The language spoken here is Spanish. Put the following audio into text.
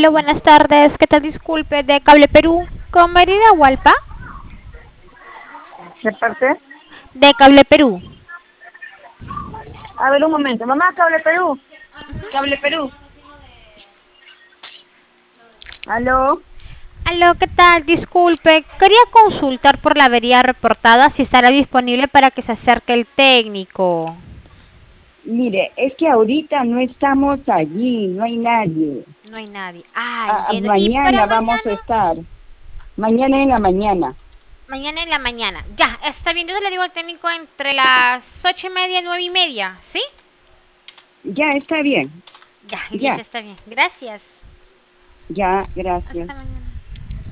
Aló, buenas tardes. ¿Qué tal? Disculpe, de Cable Perú. ¿Con Merida Hualpa? ¿De parte? De Cable Perú. A ver, un momento. Mamá, Cable Perú. Cable Perú. ¿Aló? Aló, ¿qué tal? Disculpe, quería consultar por la avería reportada si estará disponible para que se acerque el técnico. Mire, es que ahorita no estamos allí, no hay nadie. No hay nadie. Ah, entiendo. ¿Y para Mañana vamos a mañana? estar. Mañana en la mañana. Mañana en la mañana. Ya, está bien. Yo le digo al técnico entre las 8:30 y 9:30. ¿Sí? Ya, está bien. Ya, listo, Ya, está bien. Gracias. ya, gracias. Hasta mañana.